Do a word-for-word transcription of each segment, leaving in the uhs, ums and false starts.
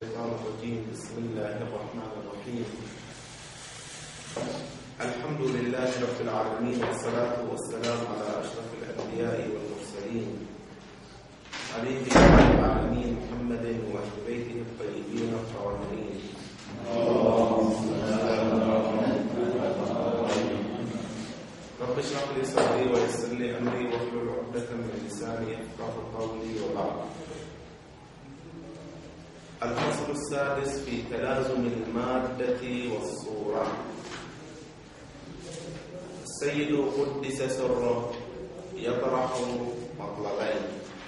الشيطان الرجيم. بسم الله الرحمن الرحيم. الحمد لله رب العالمين، والصلاة والسلام على أشرف الأنبياء والمرسلين، عليه وعلى العالمين محمد وأهل بيته الطيبين الطاهرين. رب اشرح لي صدري ويسر لي أمري واحلل عقدة من لساني يفقهوا قولي. وبعد، الفصل السادس في تلازم المادة والصورة. السيد قدس سره يطرح مطلبين.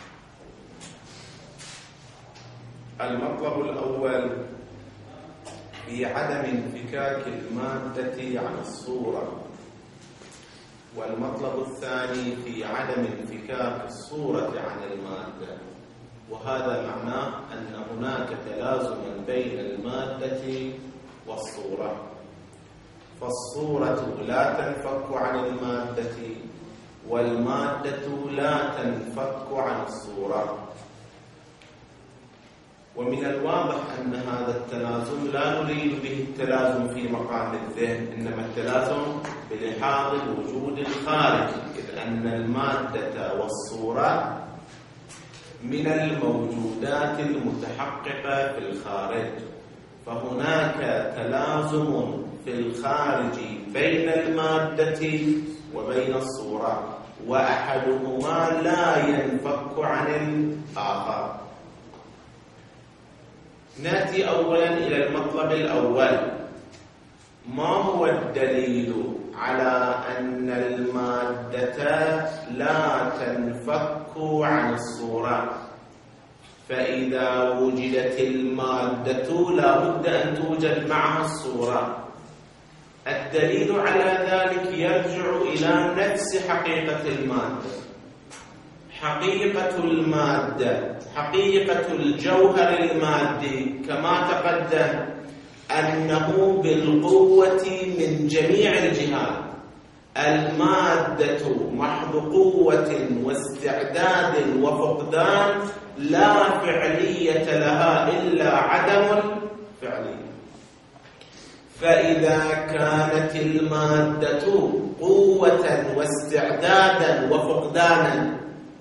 المطلب الأول في عدم انفكاك المادة عن الصورة، والمطلب الثاني في عدم انفكاك الصورة عن المادة. وهذا معناه أن هناك تلازما بين المادة والصورة، فالصورة لا تنفك عن المادة، والمادة لا تنفك عن الصورة. ومن الواضح أن هذا التلازم لا نريد به التلازم في مقام الذهن، إنما التلازم بلحاظ الوجود الخارجي، إذ أن المادة والصورة من الموجودات المتحققة في الخارج، فهناك تلازم في الخارج بين المادة وبين الصورة، وأحدهما لا ينفك عن الآخر. نأتي أولا إلى المطلب الأول. ما هو الدليل على أن المادة لا تنفك عن الصورة؟ فإذا وجدت المادة لا بد أن توجد معها الصورة. الدليل على ذلك يرجع إلى نفس حقيقة المادة. حقيقة المادة، حقيقة الجوهر المادي كما تقدم أنه بالقوة من جميع الجهات. المادة محض قوة واستعداد وفقدان، لا فعلية لها إلا عدم الفعلية. فإذا كانت المادة قوة واستعدادا وفقدانا،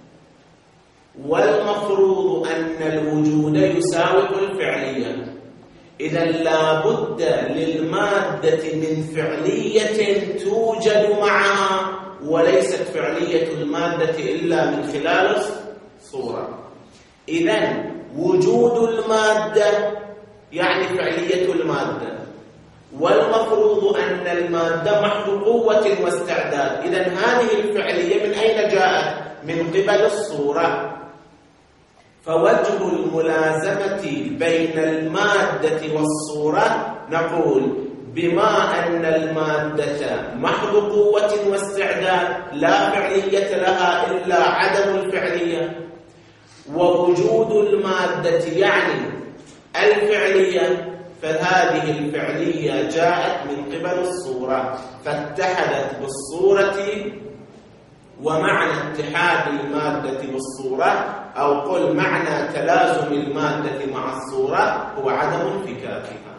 والمفروض أن الوجود يساوق الفعلية، إذا لا بد للمادة من فعلية توجد معها، وليست فعلية المادة إلا من خلال الصورة. إذا وجود المادة يعني فعلية المادة، والمفروض أن المادة محض قوة واستعداد. إذا هذه الفعلية من أين جاءت؟ من قبل الصورة. فوجه الملازمة بين المادة والصورة نقول بما أن المادة محض قوة واستعداد لا فعلية لها إلا عدم الفعلية، ووجود المادة يعني الفعلية، فهذه الفعلية جاءت من قبل الصورة، فاتحدت بالصورة. ومعنى اتحاد المادة بالصورة، أو قل معنى تلازم المادة مع الصورة، هو عدم انفكاكها.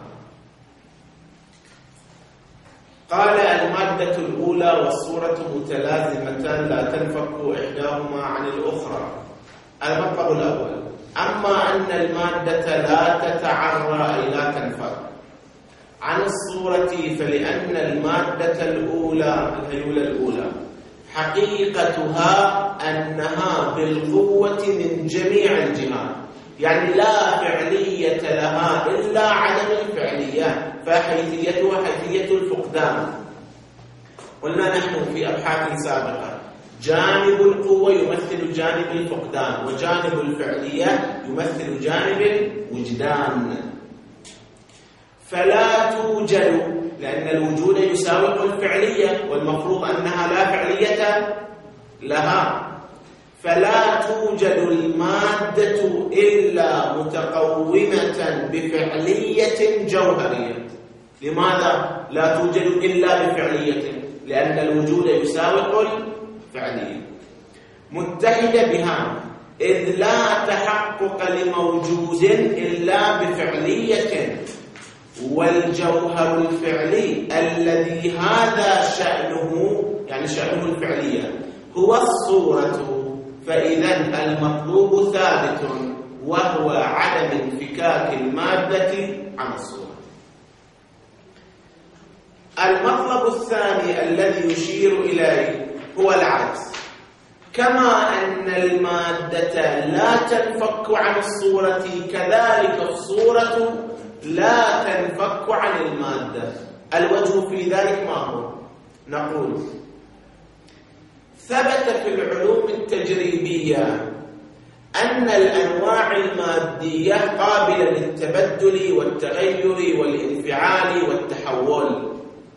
قال المادة الأولى والصورة متلازمتان لا تنفك إحداهما عن الأخرى. المطلب الأول: أما أن المادة لا تتعرى أي لا تنفك عن الصورة، فلأن المادة الأولى الهيولة الأولى حقيقتها أنها بالقوة من جميع الجهات، يعني لا فعلية لها إلا عدم الفعلية، فحيثيتها حيثية الفقدان. قلنا نحن في أبحاث سابقة جانب القوة يمثل جانب الفقدان، وجانب الفعلية يمثل جانب الوجدان. فلا توجد، لأن الوجود يساوق الفعلية، والمفروض أنها لا فعلية لها، فلا توجد المادة إلا متقومة بفعلية جوهرية. لماذا لا توجد إلا بفعلية؟ لأن الوجود يساوق الفعلية. متحدة بها إذ لا تحقق لموجود إلا بفعلية، والجوهر الفعلي الذي هذا شأنه يعني شأنه الفعلية هو الصورة، فإذا المطلوب ثابت وهو عدم انفكاك المادة عن الصورة. المطلب الثاني الذي يشير إليه هو العكس، كما أن المادة لا تنفك عن الصورة كذلك الصورة لا تنفك عن المادة. الوجه في ذلك ما هو؟ نقول ثبت في العلوم التجريبية أن الأنواع المادية قابلة للتبدل والتغير والانفعال والتحول،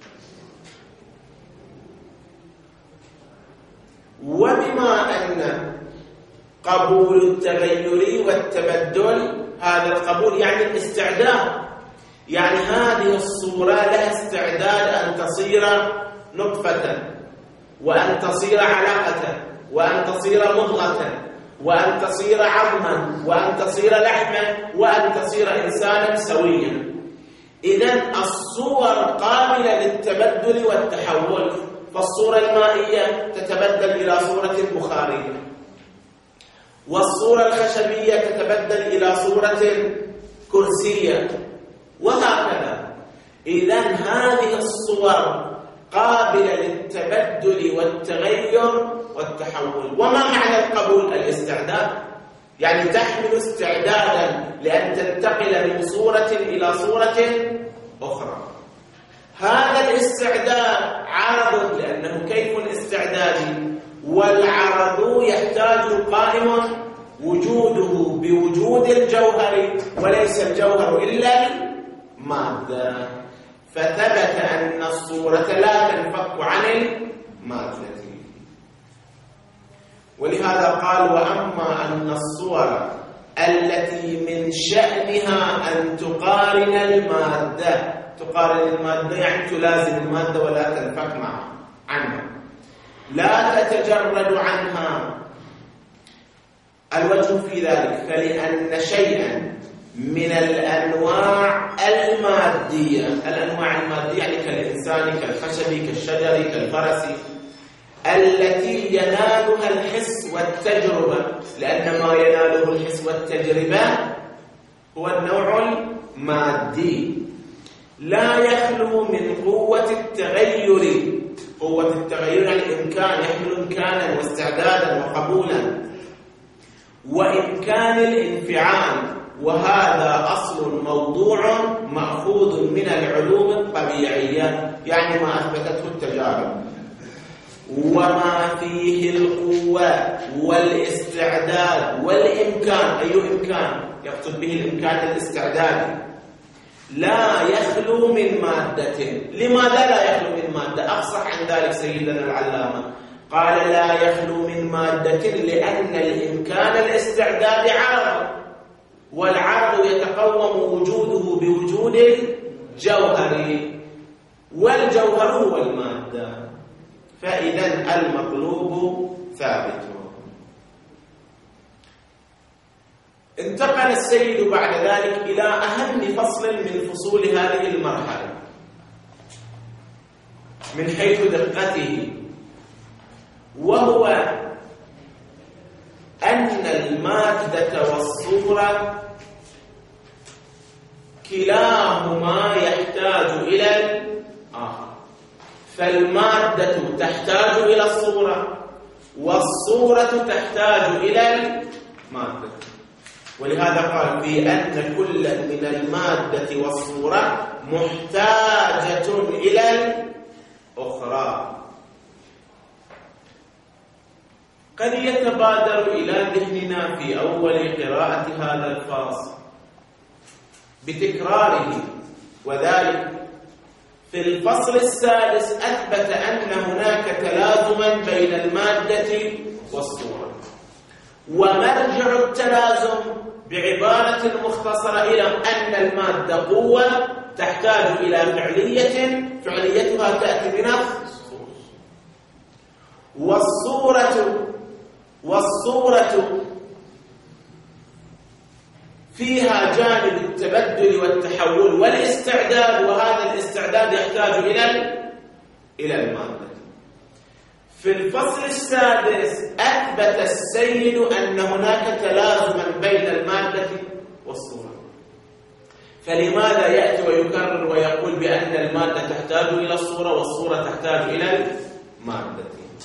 وبما أن قبول التغير والتبدل هذا القبول يعني الاستعداد، يعني هذه الصورة لها استعداد أن تصير نطفة، وأن تصير علقة، وأن تصير مضغة، وأن تصير عظما، وأن تصير لحما، وأن تصير إنسانا سويا. إذن الصور قابلة للتبدل والتحول، فالصورة المائية تتبدل إلى صورة بخارية، والصورة الخشبية تتبدل إلى صورة كرسية، وهكذا. إذن هذه الصور قابلة للتبدل والتغير والتحول. وما معنى القبول؟ الاستعداد، يعني تحمل استعدادا لأن تنتقل من صورة إلى صورة أخرى. هذا الاستعداد عرض، لأنه كيف الاستعداد، والعرض يحتاج قائم وجوده بوجود الجوهر، وليس الجوهر إلا المادة، فثبت أن الصورة لا تنفك عن المادة. ولهذا قال وأما أن الصور التي من شأنها أن تقارن المادة، تقارن المادة يعني تلازم المادة ولا تنفك معها عنها، لا تتجرد عنها. الوجه في ذلك فلأن شيئا من الأنواع المادية، الأنواع المادية يعني كالإنسان كالخشب كالشجر كالفرس، التي ينالها الحس والتجربة، لأن ما يناله الحس والتجربة هو النوع المادي، لا يخلو من قوة التغير. قوة التغير يعني إمكان، يحمل إمكانا واستعدادا وقبولا، وإمكان الانفعال، وهذا أصل موضوع مأخوذ من العلوم الطبيعية، يعني ما أثبتته التجارب. وما فيه القوة والاستعداد والإمكان، أي إمكان يقصد به الإمكان الاستعدادي، لا يخلو من مادة. لماذا لا يخلو من مادة؟ أفصح عن ذلك سيدنا العلامة، قال لا يخلو من مادة لأن الإمكان الاستعداد عرض، والعرض يتقوم وجوده بوجود الجوهر، والجوهر هو المادة، فإذا المطلوب ثابت. انتقل السيد بعد ذلك إلى أهم فصل من فصول هذه المرحلة من حيث دقته، وهو أن المادة والصورة كلاهما يحتاج إلى الآخر، فالمادة تحتاج إلى الصورة، والصورة تحتاج إلى المادة. ولهذا قال في أن كل من المادة والصورة محتاجة إلى الأخرى. قد يتبادر إلى ذهننا في أول قراءة هذا الفصل بتكراره، وذلك في الفصل السادس أثبت أن هناك تلازما بين المادة والصورة، ومرجع التلازم بعبارة مختصرة إلى أن المادة قوة تحتاج إلى فعلية، فعليتها تأتي من الصورة، والصورة والصورة فيها جانب التبدل والتحول والاستعداد، وهذا الاستعداد يحتاج إلى إلى المادة. في الفصل السادس أثبت السيد أن هناك تلازما بين المادة والصورة. فلماذا يأتي ويكرر ويقول بأن المادة تحتاج إلى الصورة والصورة تحتاج إلى المادة؟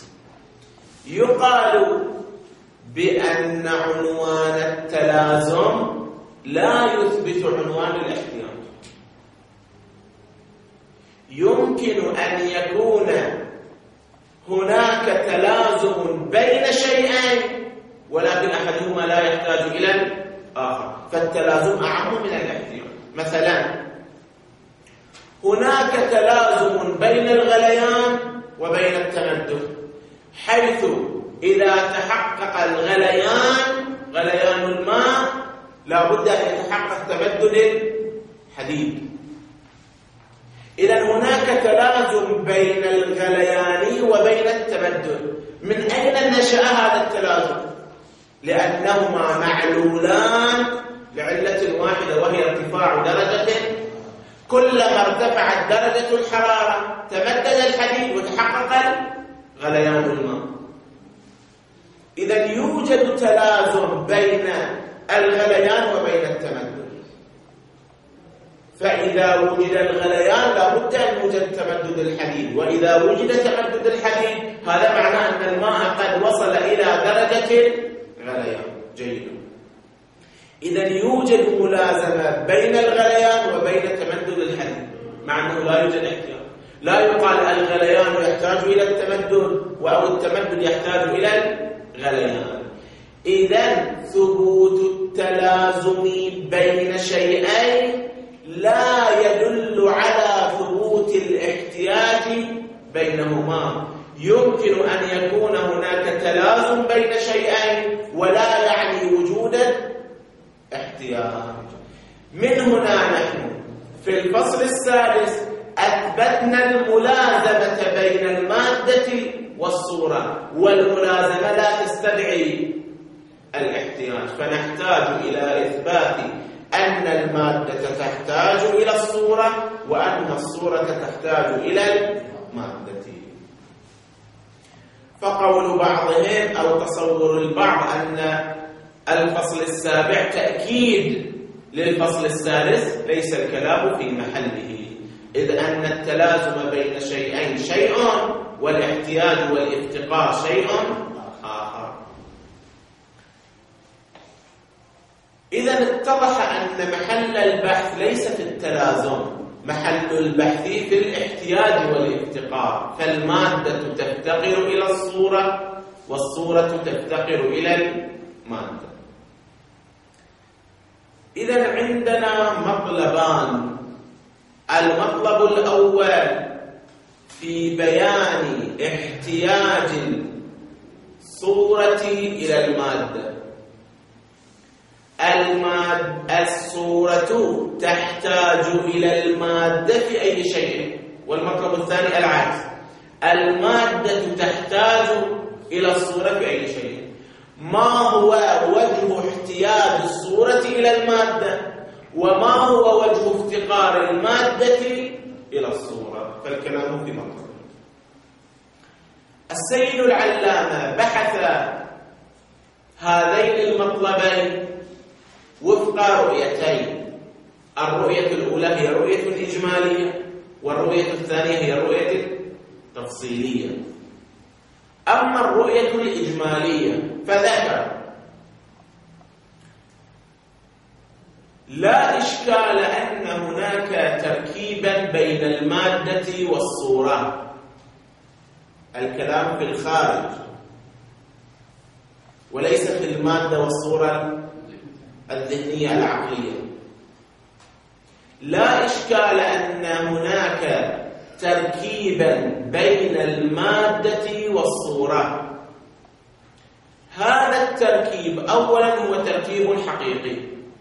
يقال بأن عنوان التلازم لا يثبت عنوان الاحتياج. يمكن أن يكون هناك تلازم بين شيئين ولكن أحدهما لا يحتاج إلى الآخر، فالتلازم أعم من الاحتياج. مثلا هناك تلازم بين الغليان وبين التمدد، حيث إذا تحقق الغليان غليان الماء لا بد أن يتحقق تمدد الحديد. إذا هناك تلازم بين الغليان وبين التمدد. من أين نشأ هذا التلازم؟ لأنهما معلولان لعلة واحدة، وهي ارتفاع درجة. كلما ارتفعت درجة الحرارة تمدد الحديد وتحقق غليان الماء. إذا يوجد تلازم بين الغليان وبين التمدد، فإذا وجد الغليان لابد أن يوجد تمدد الحديد، وإذا وجد تمدد الحديد هذا معناه أن الماء قد وصل إلى درجة غليان. جيد. إذا يوجد ملازمة بين الغليان وبين تمدد الحديد، مع أنه لا يوجد احتياج. لا يقال الغليان يحتاج إلى التمدد أو التمدد يحتاج إلى الغليان. إذا ثبوت التلازم بين شيئين لا يدل على ثبوت الاحتياج بينهما. يمكن أن يكون هناك تلازم بين شيئين ولا يعني وجود احتياج. من هنا نحن في الفصل السادس أثبتنا الملازمة بين المادة والصورة، والملازمة لا تستدعي الاحتياج، فنحتاج إلى إثبات أن المادة تحتاج إلى الصورة وأن الصورة تحتاج إلى المادة. فقول بعضهم أو تصور البعض أن الفصل السابع تأكيد للفصل السادس، ليس الكلام في محله، إذ أن التلازم بين شيئين شيء والاحتياج والافتقار شيء آخر. إذا اتضح أن محل البحث ليس في التلازم، محل البحث في الاحتياج والافتقار، فالمادة تفتقر إلى الصورة والصورة تفتقر إلى المادة. إذا عندنا مطلبان. المطلب الأول في بيان احتياج الصورة إلى المادة. المادة الصورة تحتاج إلى المادة في أي شيء، والمطلب الثاني العكس، المادة تحتاج إلى الصورة في أي شيء. ما هو وجه احتياج الصورة إلى المادة وما هو وجه افتقار المادة إلى الصورة؟ فالكلام في مطلب. السيد العلامة بحث هذين المطلبين وفق رؤيتين. الرؤية الأولى هي رؤية إجمالية، والرؤية الثانية هي رؤية تفصيلية. أما الرؤية الإجمالية فذكر لا إشكال أن هناك تركيبا بين المادة والصورة، الكلام في الخارج وليس في المادة والصورة الذهنية العقلية. لا إشكال أن هناك تركيبا بين المادة والصورة. هذا التركيب أولا هو تركيب حقيقي.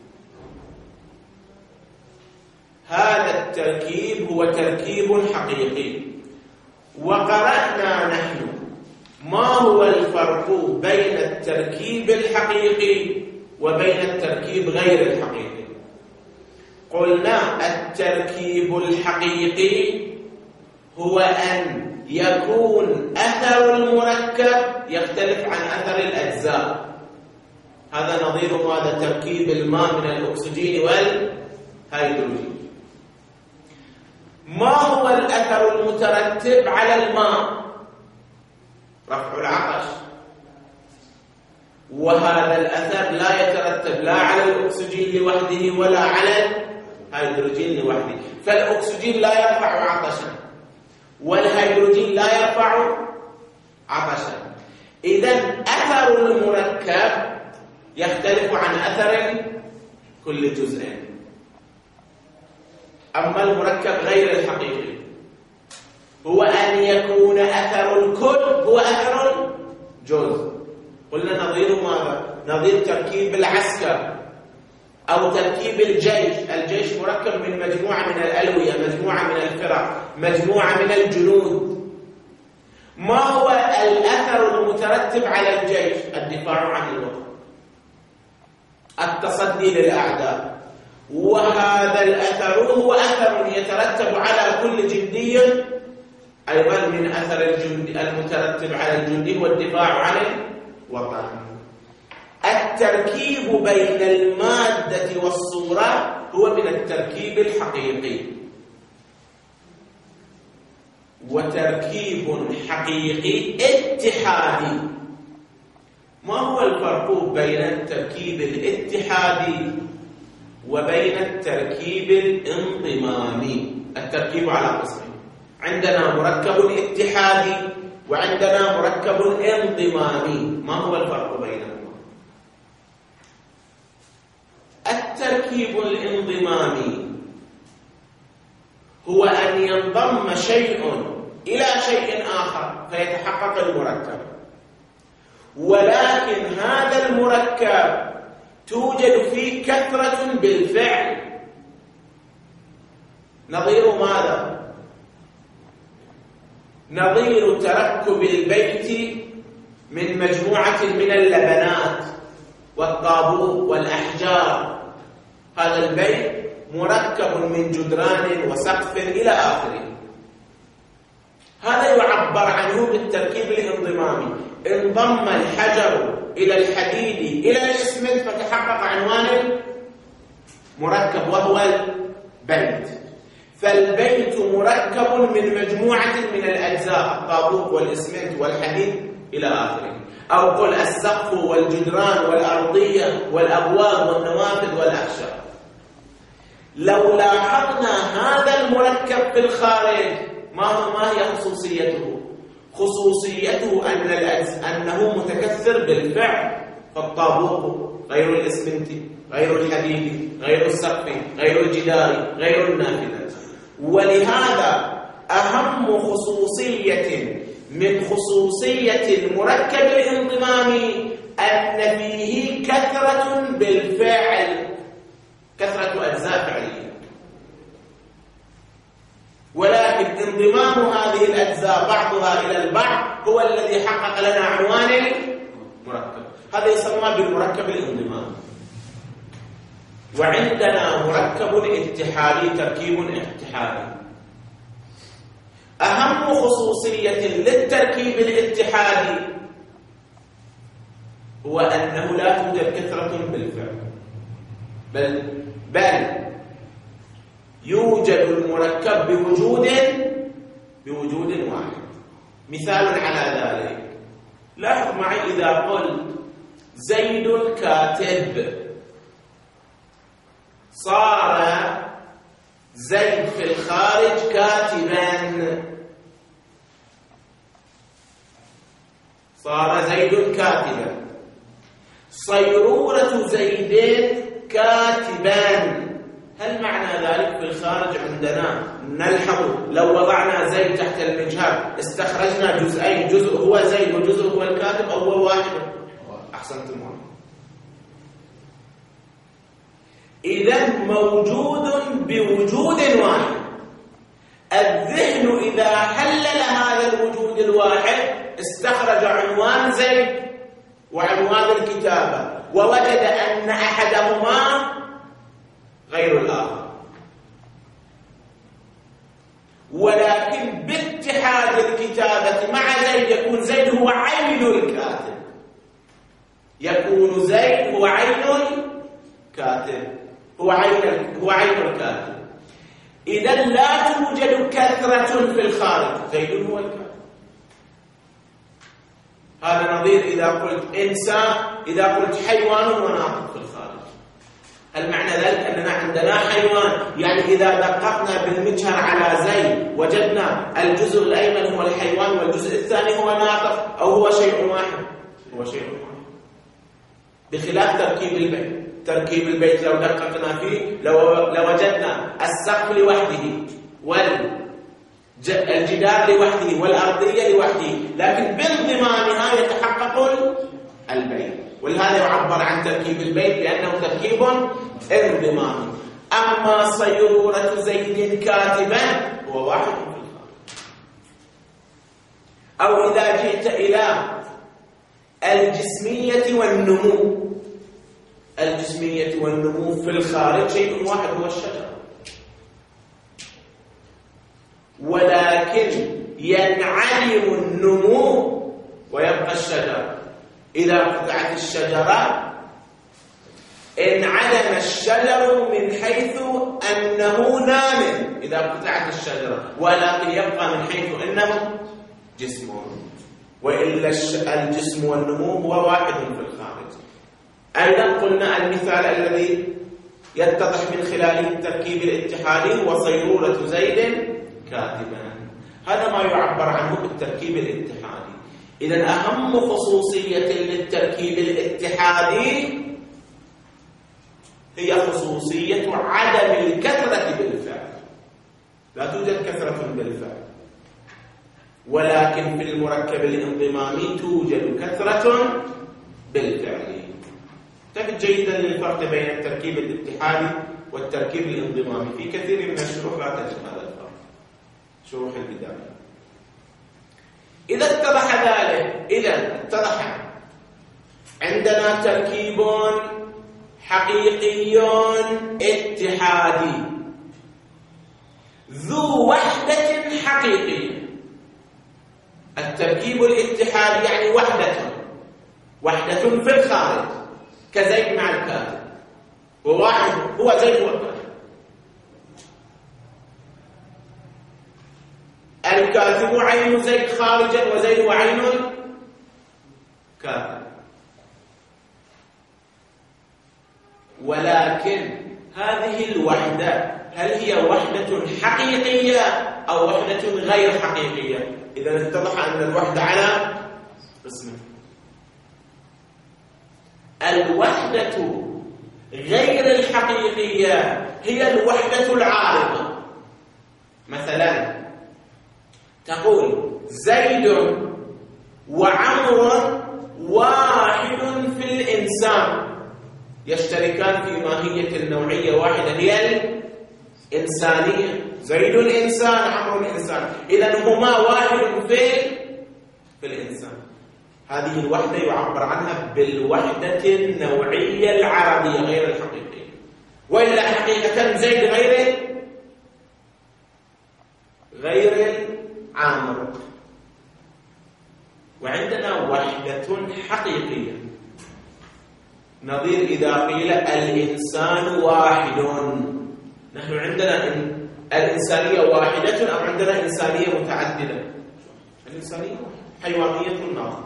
هذا التركيب هو تركيب حقيقي. وقرأنا نحن ما هو الفرق بين التركيب الحقيقي وبين التركيب غير الحقيقي. قلنا التركيب الحقيقي هو أن يكون أثر المركب يختلف عن أثر الأجزاء. هذا نظير هذا تركيب الماء من الأكسجين والهيدروجين. ما هو الأثر المترتب على الماء؟ رفع العطش، وهذا الأثر لا يترتب لا على الأكسجين لوحده ولا على الهيدروجين لوحده. فالأكسجين لا يرفع عطشا والهيدروجين لا يرفع عطشا. إذن أثر المركب يختلف عن أثر كل جزء. أما المركب غير الحقيقي هو أن يكون أثر الكل هو أثر الجزء. قلنا نظير ماذا؟ نظير تركيب العسكر أو تركيب الجيش. الجيش مركب من مجموعة من الألوية، مجموعة من الفرق، مجموعة من الجنود. ما هو الأثر المترتب على الجيش؟ الدفاع عن الوطن، التصدي للأعداء. وهذا الأثر هو أثر يترتب على كل جندي أيضا من أثر الجند المترتب على الجندي والدفاع عن الوطن. التركيب بين المادة والصورة هو من التركيب الحقيقي. وتركيب حقيقي اتحادي. ما هو الفرق بين التركيب الاتحادي وبين التركيب الانضمامي؟ التركيب على قسمين، عندنا مركب اتحادي وعندنا مركب انضمامي. ما هو الفرق بينهما؟ التركيب الانضمامي هو أن ينضم شيء إلى شيء آخر فيتحقق المركب، ولكن هذا المركب توجد فيه كثرة بالفعل. نظير ماذا؟ نظير تركب البيت من مجموعة من اللبنات والطابوق والأحجار. هذا البيت مركب من جدران وسقف إلى آخره. هذا يعبر عنه بالتركيب الانضمامي. انضم الحجر إلى الحديد إلى الإسمنت فتحقق عنوان مركب وهو البيت. فالبيت مركب من مجموعة من الأجزاء، الطابوق والإسمنت والحديد إلى آخره. أو قل السقف والجدران والأرضية والأبواب والنوافذ والأخشاب. لو لاحظنا هذا المركب في الخارج ما ما هي خصوصيته؟ خصوصيته أن أنه متكثر بالفعل. فالطابوق غير الإسمنت غير الحديد غير السقف غير الجدار غير النافذة. ولهذا أهم خصوصية من خصوصية المركب الانضمامي أن فيه كثرة بالفعل، كثرة أجزاء فعلية. ولكن انضمام هذه الأجزاء بعضها إلى البعض هو الذي حقق لنا عنوان المركب. هذا يسمى بالمركب الانضمامي. وعندنا مركب اتحادي، تركيب اتحادي. أهم خصوصية للتركيب الاتحادي هو أنه لا توجد كثرة بالفعل، بل بل يوجد المركب بوجود بوجود واحد. مثال على ذلك، لاحظ معي إذا قلت زيد كاتب، صار زيد في الخارج كاتبا. صار زيد كاتبا. صيرورة زيد كاتبان. هل معنى ذلك في الخارج عندنا نلحظ لو وضعنا زيد تحت المجهر استخرجنا جزئين، جزء هو زيد وجزء هو الكاتب، أو هو واحد؟ أحسنتم. إذن موجود بوجود واحد. الذهن إذا حلل هذا الوجود الواحد استخرج عنوان زيد وعنوان الكتابة ووجد أن أحدهما غير الآخر، ولكن باتحاد الكتابة مع زيد يكون زيد هو عين الكاتب، يكون زيد هو عين الكاتب، هو عين هو عين الكاتب. إذا لا توجد كثرة في الخارج، زيد هو الكاتب. هذا نظير إذا قلت إنسان، إذا قلت حيوان وناطق في الخارج. هل معنى ذلك أننا عندنا حيوان؟ يعني إذا دققنا بالمجهر على زيد وجدنا الجزء الأيمن هو الحيوان والجزء الثاني هو ناطق، أو هو شيء واحد؟ هو شيء واحد، بخلاف تركيب البيت. تركيب البيت لو دققنا فيه لوجدنا السقف لوحده والجدار لوحده والأرضية لوحده، لكن بانضمامها يتحقق البيت. ولهذا يعبر عن تركيب البيت بأنه تركيب انضمامي. أما صيرورة زيد كاتبا هو واحد في الخارج. أو إذا جئت إلى الجسمية والنمو، الجسمية والنمو في الخارج شيء واحد هو الشجرة، ولكن ينعدم النمو ويبقى الشجرة. إذا قطعت الشجرة انعدم الشجر من حيث أنه نام إذا قطعت الشجرة، ولكن يبقى من حيث أنه جسم، وإلا الجسم والنمو هو واحد في الخارج. أيضا قلنا المثال الذي يتضح من خلاله التركيب الاتحادي هو صيرورة زيد كاتبا. هذا ما يعبر عنه بالتركيب الاتحادي. إذن أهم خصوصية للتركيب الاتحادي هي خصوصية عدم الكثرة بالفعل. لا توجد كثرة بالفعل، ولكن في المركب الانضمامي توجد كثرة بالفعل. تجد جيدا للفرق بين التركيب الاتحادي والتركيب الانضمامي. في كثير من الشروح لا تجد هذا الفرق، شروح البداية. إذا اتضح ذلك، إذا اتضح عندنا تركيب حقيقي اتحادي ذو وحدة حقيقية. التركيب الاتحادي يعني وحدة، وحدة في الخارج، كزيد مع الكاتب، وواحد هو زيد والكاتب. الكاتب عين زيد خارجا وزيد عين كاتب، ولكن هذه الوحدة هل هي وحدة حقيقية أو وحدة غير حقيقية؟ إذا اتضح أن الوحدة على قسمين. الوحدة غير الحقيقية هي الوحدة العارضة. مثلا تقول زيد وعمر واحد في الإنسان، يشتركان في ماهية النوعية واحدة هي الإنسانية. زيد الإنسان، عمر الإنسان، إذن هما واحد في في الإنسان. هذه الوحدة يعبر عنها بالوحدة النوعية العربية غير الحقيقية. وإلا حقيقة زيد غير غير عامر. وعندنا وحدة حقيقية نظير إذا قيل الإنسان واحد. نحن عندنا الإنسانية واحدة أو عندنا إنسانية متعددة؟ الإنسانية حيوانية ناطقة.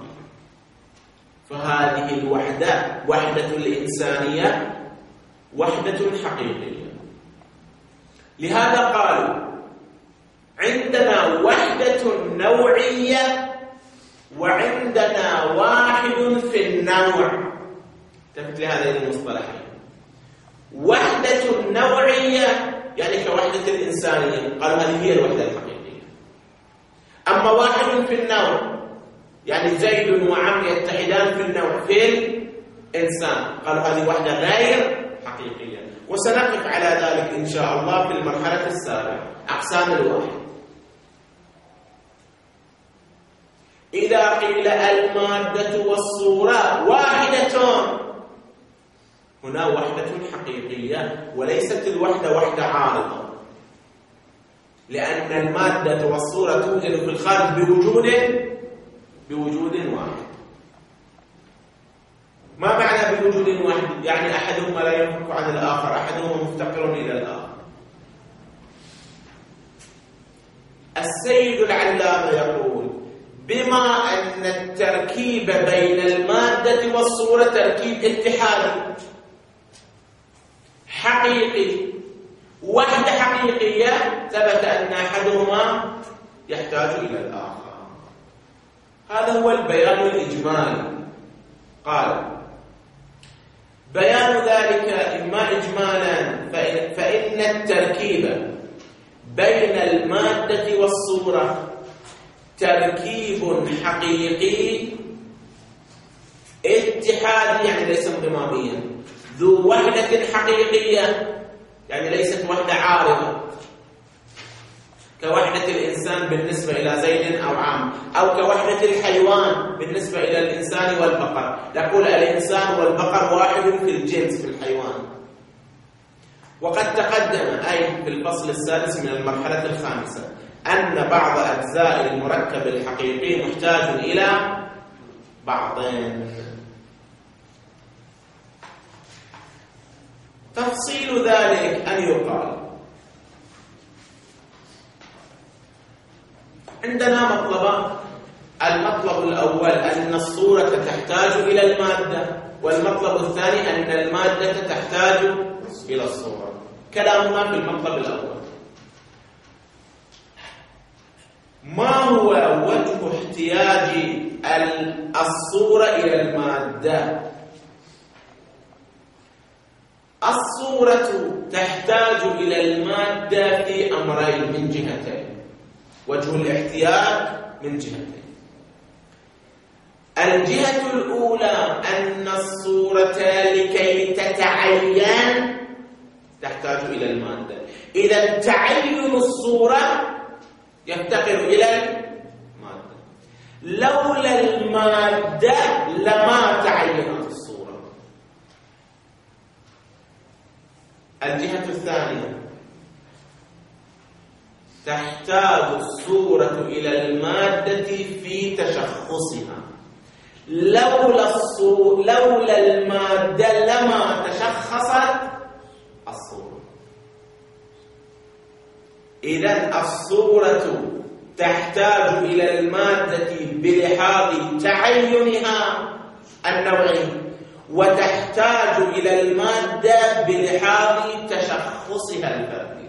فهذه الوحدة وحدة الإنسانية وحدة حقيقية. لهذا قالوا عندنا وحدة نوعية وعندنا واحد في النوع. انتبه لهذين المصطلحين. وحدة نوعية يعني كوحدة الإنسانية، قالوا هذه هي الوحدة الحقيقية. أما واحد في النوع يعني زيد وعمر يتحدان في النوع في الإنسان، قالوا هذه وحدة غير حقيقية. وسنقف على ذلك إن شاء الله في المرحلة السابعة، أقسام الواحد. إذا قيل المادة والصورة واحدة، هنا وحدة حقيقية وليست الوحدة وحدة عارضة، لأن المادة والصورة توجد في الخارج بوجود بوجود واحد. ما معنى بوجود واحد؟ يعني أحدهما لا ينفك عن الآخر، أحدهما مفتقر إلى الآخر. السيد العلامة يقول: بما أن التركيب بين المادة والصورة تركيب اتحادي حقيقي، وحدة حقيقية، ثبت أن أحدهما يحتاج إلى الآخر. هذا هو البيان الإجمالي. قال: بيان ذلك إما إجمالا فإن التركيب بين المادة والصورة تركيب حقيقي اتحادي، يعني ليس انضماميا، ذو وحدة حقيقية، يعني ليست وحدة عارضة كوحدة الإنسان بالنسبة إلى زيد أو عام، أو كوحدة الحيوان بالنسبة إلى الإنسان والبقر. نقول الإنسان والبقر واحد في الجنس في الحيوان. وقد تقدم أي في الفصل السادس من المرحلة الخامسة أن بعض أجزاء المركب الحقيقي محتاج إلى بعضين. تفصيل ذلك أن يقال: عندنا مطلبان. المطلب الأول أن الصورة تحتاج إلى المادة، والمطلب الثاني أن المادة تحتاج إلى الصورة. كلامنا في المطلب الأول: ما هو وجه احتياج الصورة إلى المادة؟ الصورة تحتاج إلى المادة في أمرين من جهتين. وجه الاحتياج من جهتين: الجهة الأولى أن الصورة لكي تتعين تحتاج إلى المادة. إذا تعين الصورة يفتقر إلى المادة. لولا المادة لما تعينت الصورة. الجهة الثانية: تحتاج الصورة إلى المادة في تشخصها. لولا الصورة لولا المادة لما تشخصت الصورة. إذن الصورة تحتاج إلى المادة بلحاظ تعينها النوعي، وتحتاج إلى المادة بلحاظ تشخصها الفردي.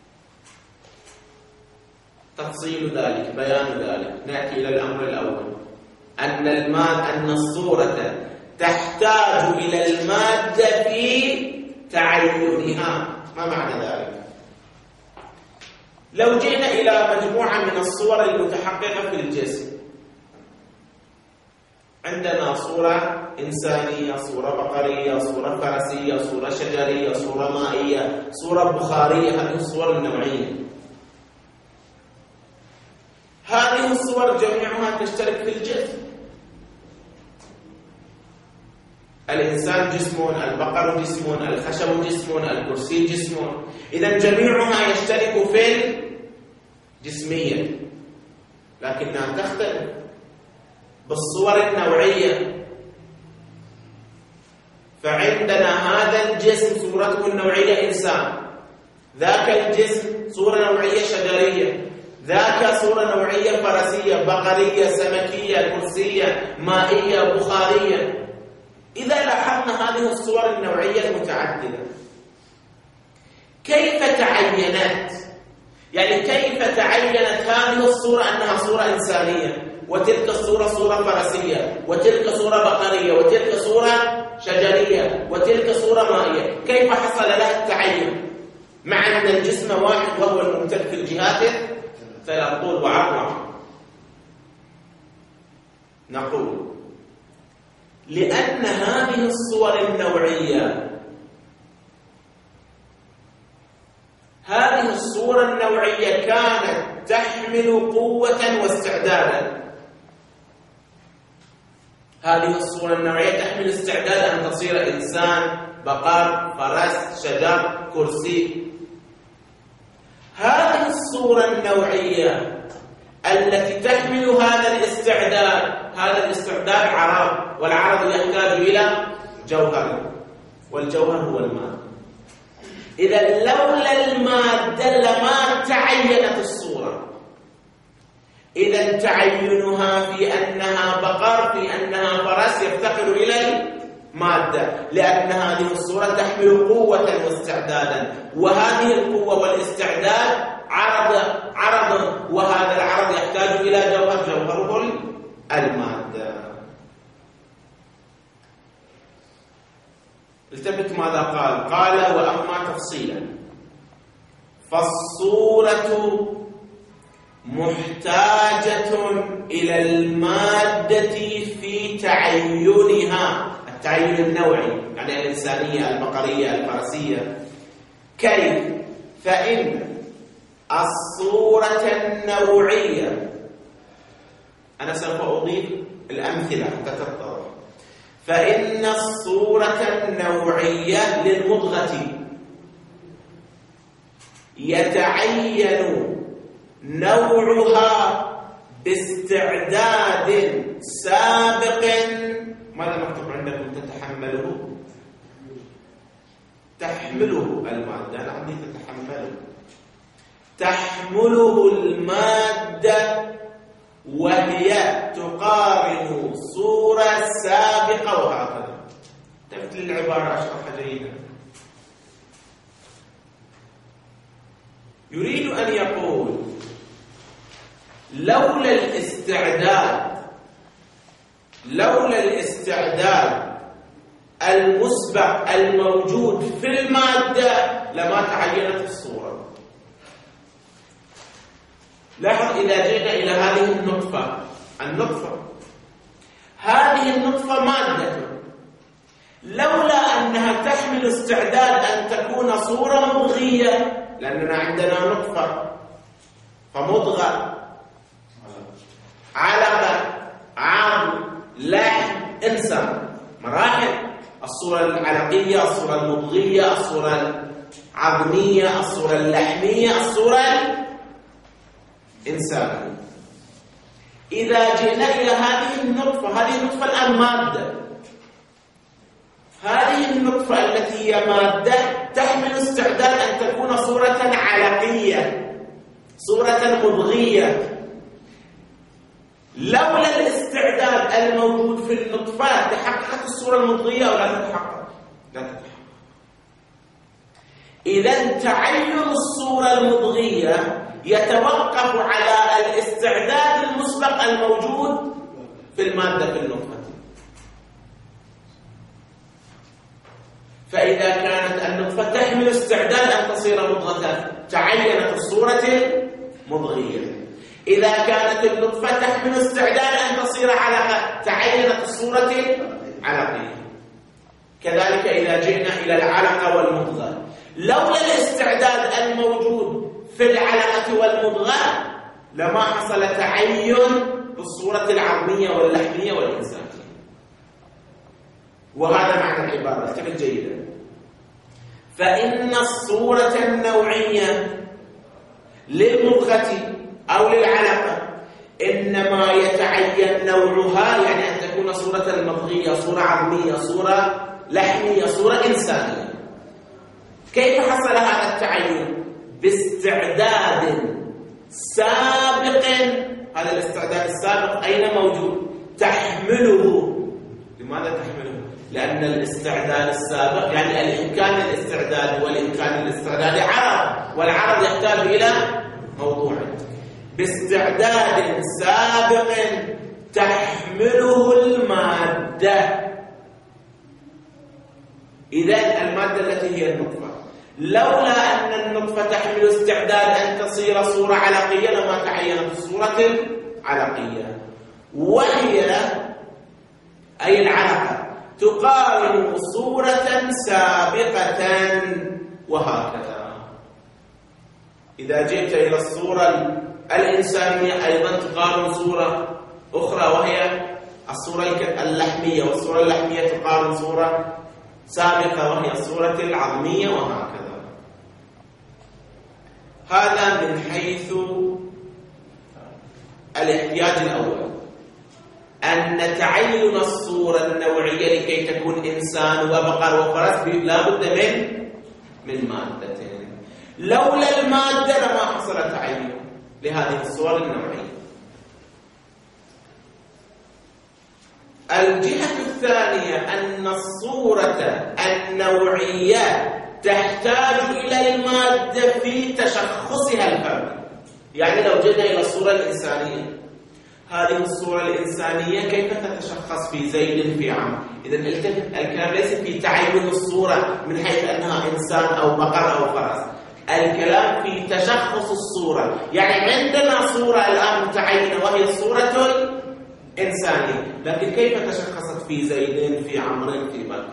تفصيل ذلك، بيان ذلك. نأتي إلى الأمر الأول: أن المادة أن الصورة تحتاج إلى المادة في تعينها. ما معنى ذلك؟ لو جئنا إلى مجموعة من الصور المتحققة في الجسم، عندنا صورة إنسانية، صورة بقرية، صورة فرسية، صورة شجرية، صورة مائية، صورة بخارية. هذه الصور النوعية. هذه الصور جميعها تشترك في الجسم. الإنسان جسم، البقر جسم، الخشب جسم، الكرسي جسم. إذن جميعها يشترك في الجسمية، لكنها تختلف بالصور النوعية. فعندنا هذا الجسم صورته النوعية إنسان، ذاك الجسم صورة نوعية شجرية، ذاك صورة نوعية فرسية، بقرية، سمكية، كرسية، مائية، بخارية. إذا لاحظنا هذه الصور النوعية المتعددة كيف تعينت؟ يعني كيف تعينت هذه الصورة أنها صورة إنسانية، وتلك الصورة صورة فرسية، وتلك صورة بقرية، وتلك صورة شجرية، وتلك صورة مائية؟ كيف حصل لها التعين مع أن الجسم واحد وهو الممتد في الجهات ثلاث طول وعرض؟ نقول لأن هذه الصور النوعية هذه الصورة النوعية كانت تحمل قوة واستعدادا. هذه الصورة النوعية تحمل استعداد أن تصير إنسان، بقر، فرس، شجر، كرسي. هذه الصورة النوعية التي تحمل هذا الاستعداد، هذا الاستعداد عرض، والعرض يحتاج إلى جوهر، والجوهر هو الماء. إذا لولا المادة لما تعينت الصورة. إذا تعينها في أنها بقر، في أنها فرس، يفتقر إلى المادة، لأن هذه الصورة تحمل قوة واستعدادا، وهذه القوة والاستعداد عرض عرض وهذا العرض يحتاج إلى جوهر، جوهره المادة. التفت ماذا قال؟ قال: وأما تفصيلا فالصورة محتاجة إلى المادة في تعينها، التعين النوعي يعني الإنسانية، البقرية، الفرسية. كيف؟ فإن الصورة النوعية، أنا سوف أضيف الأمثلة حتى تتضح. فإن الصورة النوعية للمضغة يتعين نوعها باستعداد سابق. ماذا مكتوب عندكم؟ تتحمله، تحمله المادة. أنا عندي تتحمله، تحمله المادة، وهي تقارن صورة سابقة، وهكذا. تفتل العبارة أشرحها جيدا. يريد أن يقول: لولا الاستعداد لولا الاستعداد المسبق الموجود في المادة لما تعينت الصورة. لاحظ إذا جئنا إلى هذه النطفة، النطفة هذه النطفة مادة، لولا أنها تحمل استعداد أن تكون صورة مضغية، لأننا عندنا نطفة، فمضغة، علقة، عظم، لحم، إنسان، مراحل: الصورة العلقية، الصورة المضغية، الصورة العظمية، الصورة اللحمية، الصورة الإنسانية. إذا جئنا إلى هذه النطفة، هذه النطفة الآن مادة، هذه النطفة التي هي مادة تحمل استعداد أن تكون صورة علقية، صورة مضغية. لولا الاستعداد الموجود في النطفة تحققت الصورة المضغية أو لا تتحقق؟ لا تتحقق. إذا تعين الصورة المضغية يتوقف على الاستعداد المسبق الموجود في المادة في النطفة. فإذا كانت النطفة تحمل استعداد أن تصير مضغة تعينت الصورة المضغية. إذا كانت النطفة تحمل استعداد أن تصير علقة تعينت الصورة علقية. كذلك إذا جئنا إلى العلقة والمضغة، لولا الاستعداد الموجود في العلقة والمضغة لما حصل تعين بالصورة العظمية واللحمية والإنسانية. وهذا معنى العبارة، استمع جيدا. فإن الصورة النوعية للمضغة أو للعلقة إنما يتعين نوعها، يعني أن تكون صورة المضغية، صورة عظمية، صورة لحمية، صورة إنسانية. كيف حصل هذا التعين؟ باستعداد سابق. هذا الاستعداد السابق أين موجود؟ تحمله. لماذا تحمله؟ لأن الاستعداد السابق يعني الإمكان الاستعداد، والإمكان الاستعداد عرض، والعرض يحتاج إلى موضوع. باستعداد سابق تحمله المادة. إذن المادة التي هي النطفة، لولا أن النطفة تحمل استعداد أن تصير صورة علقية لما تعينت الصورة العلقية، وهي أي العلقة تقارن صورة سابقة، وهكذا. إذا جئت إلى الصورة الإنسانية أيضا تقارن صورة أخرى وهي الصورة اللحمية، والصورة اللحمية تقارن صورة سابقة وهي الصورة العظمية، وهكذا. هذا من حيث الاحتياج الأول، أن تعين الصورة النوعية لكي تكون إنسان وبقر وفرس لا بد من من مادتين. لولا المادة لما حصل تعين لهذه الصور النوعية. الجهة الثانية أن الصورة النوعية تحتاج إلى المادة في تشخصها الفردي. يعني لو جئنا إلى الصورة الإنسانية، هذه الصورة الإنسانية كيف تتشخص في زيد في عمرو؟ إذن الكلام ليس في تعين الصورة من حيث أنها إنسان أو بقر أو فرس، الكلام في تشخص الصورة. يعني عندنا صورة الآن متعينة وهي الصورة الإنسانية، لكن كيف تشخصت في زيد في عمرو في بكر؟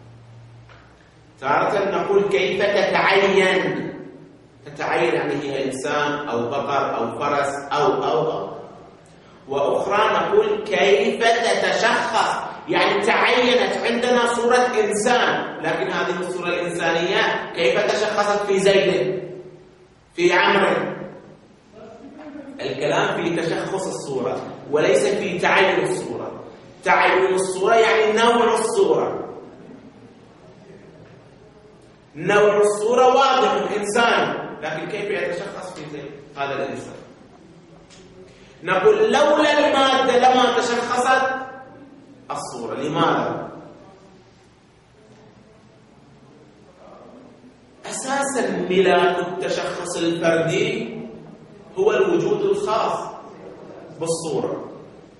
تارة نقول كيف تتعين، تتعين يعني هي إنسان أو بقر أو فرس أو أو أو وأخرى نقول كيف تتشخص، يعني تعينت عندنا صورة إنسان، لكن هذه الصورة الإنسانية كيف تشخصت في زيد في عمرو؟ الكلام في تشخص الصورة وليس في تعين الصورة. تعين الصورة يعني نوع الصورة، نوع الصورة واضح إنسان، لكن كيف يتشخص في زيد هذا الإنسان؟ نقول لولا المادة لما تشخصت الصورة. لماذا؟ أساسا ملاك التشخص الفردي هو الوجود الخاص بالصورة،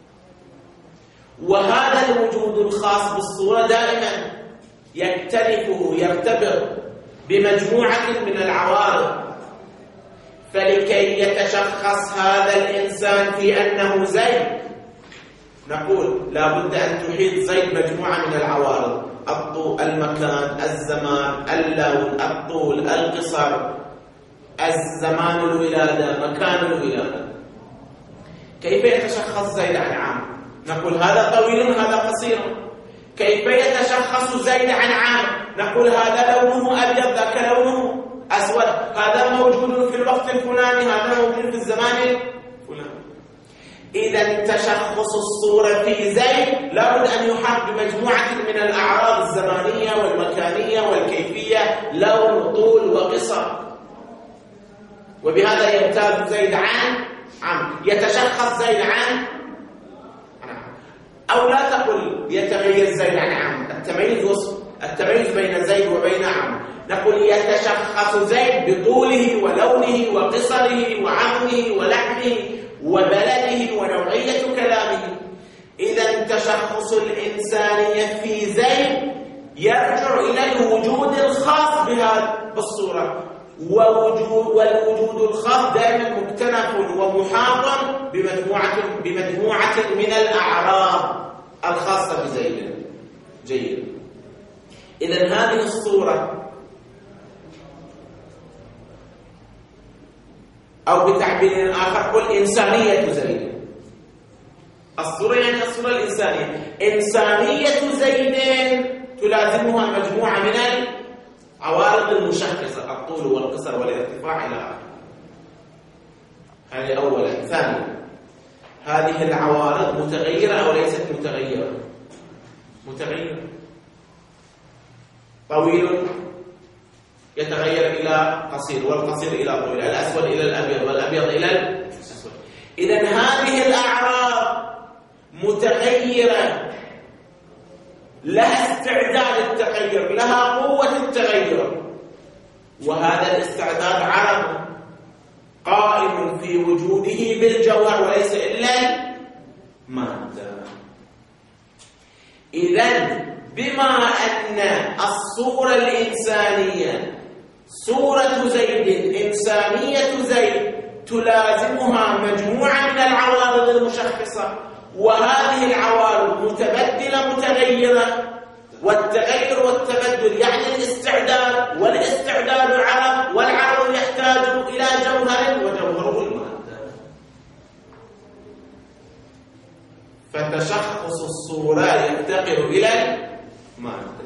وهذا الوجود الخاص بالصورة دائما يكتنفه يرتبط بمجموعة من العوارض. فلكي يتشخص هذا الإنسان في أنه زيد نقول لا بد أن تحيط زيد مجموعة من العوارض: الطول، المكان، الزمان، اللون، الطول، القصر، الزمان الولادة، مكان الولادة. كيف يتشخص زيد عن عمرو؟ نقول هذا طويل هذا قصير. كيف يتشخص زيد عن عمرو؟ نقول هذا لونه أبيض ذاك لونه أسود، هذا موجود في الوقت الفلاني هذا موجود في الزمان الفلاني. إذا تشخص الصورة في زيد لابد أن يحاط بمجموعة من الأعراض الزمانية والمكانية والكيفية، لون، طول، وقصر، وبهذا يمتاز زيد عن عمرو. يتشخص زيد عن أو لا تقل يتميز زيد عن عمرو، التمييز وصف، التميز بين زيد وبين عمرو. نقول يتشخص زيد بطوله ولونه وقصره وعظمه ولحمه وبلده ونوعية كلامه. إذا تشخص الإنسانية في زيد يرجع إلى الوجود الخاص بهذه الصورة، ووجود والوجود الخاص دائما مكتنف ومحاط بمجموعة بمجموعة من الأعراض الخاصة بزيد. جيد. إذا هذه الصورة، أو بتعبير آخر قل إنسانية زيد. الصورة يعني الصورة الإنسانية. إنسانية زيد تلازمها مجموعة من العوارض المشخصة: الطول والقصر والارتفاع إلى آخره. هذه أولا. ثانيا، هذه العوارض متغيرة أو ليست متغيرة؟ متغيرة. طويل يتغير إلى قصير، والقصير إلى طويل، الأسود إلى الأبيض، والأبيض إلى الأسود. إذن هذه الأعراض متغيرة، لها استعداد التغير، لها قوة التغير، وهذا الاستعداد عرض قائم في وجوده بالجوهر وليس إلا المادة. إذن بما أن الصورة الإنسانية صورة زيد إنسانية زيد تلازمها مجموعة من العوارض المشخصة، وهذه العوارض متبدلة متغيرة، والتغير والتبدل يعني الاستعداد، والاستعداد عرض، والعرض يحتاج إلى جوهر وجوهره المادة. فتشخص الصورة يفتقر إلى المادة.